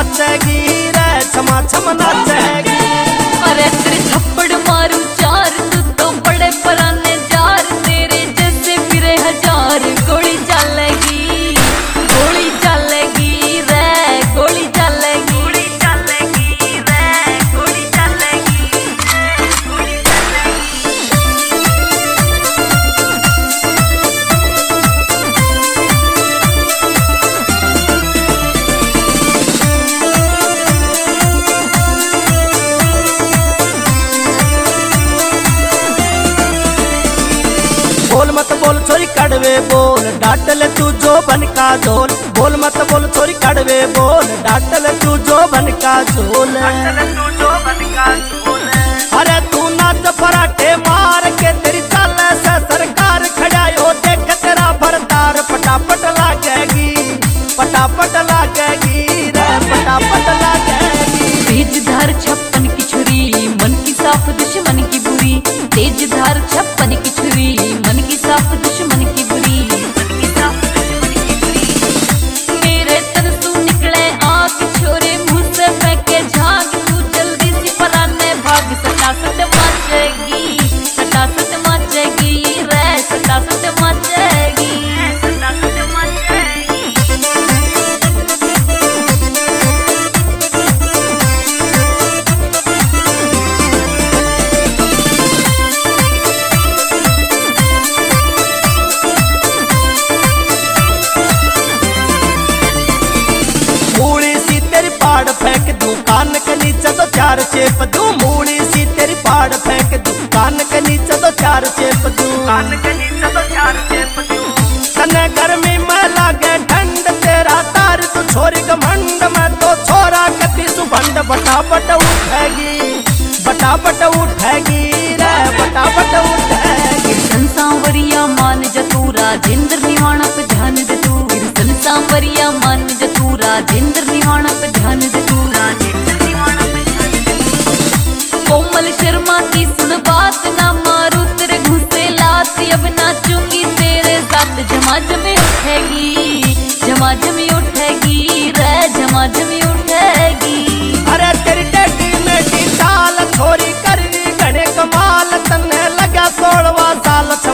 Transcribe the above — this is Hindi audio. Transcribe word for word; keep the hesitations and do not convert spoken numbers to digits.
नाचेगी रे, छमा छम नाचेगी। अरे तेरे थप्पड़ मारू चार, तू तो बड़े पुराने जार, तेरे जैसे फिरे हजार। गोली चलेगी गोली चलेगी रे, गोली चलेगी गोली चलेगी रे, गोली चलेगी गोली चलेगी। बोल मत बोल छोरी कड़वे बोल, डांट ले तू जो बन का झोल। बोल मत बोल छोरी कड़वे बोल, डांट ले तू जो बन का झोल। अरे तू नाच फराटे मार के, तेरी चाल से सरकार खड़ायो, देख तेरा भरतार पटापट लागेगी, पटापट लागेगी रे, पटापट लागेगी। तेज धार छप्पन की छुरी, मन की साफ दुश्मन की बुरी। तेज धार छप्पन की छुरी, मन की साफ दुश्मन की बुरी। मेरे तन सू निकले आग, छोरे मुंह से फेंके झाग। तू जल्दी सी पराने भाग, सटासट मचेगी सटासट मचेगी रे, सटासट मचेगी सटासट मचेगी। पाड़ फेंक दूं कान के नीचे तो चार चेप दूं, मूड़ी सी तेरी पाड़ फेंक दूं कान के नीचे तो चार चेप दूं, कान के नीचे तो चार चेप दूं। तने गर्मी में लागे ठंड, तेरा तार तू छोरी घमंड में तो छोरा कति सुभंड। बटाबट उठेगी बटाबट उठेगी रे, बटाबट उठेगी। गिरसन सांवरिया मान जतू, राजेंद्र निवाणा पे ध्यान दे तू। गिरसन सांवरिया मान जतू, राजेंद्र निवाणा पे ध्यान दे तू। कोमल शर्मा की सुन बात, ना मारू तेरे घुसे लात। अब नाचूंगी तेरे साथ, झमाझमी उठेगी झमाझमी उठेगी रे, झमाझमी उठेगी। अरे तेरी टेढ़ी मेढ़ी चाल छोरी करनी घड़े कमाल, तन्ने लगा सोलवा साल।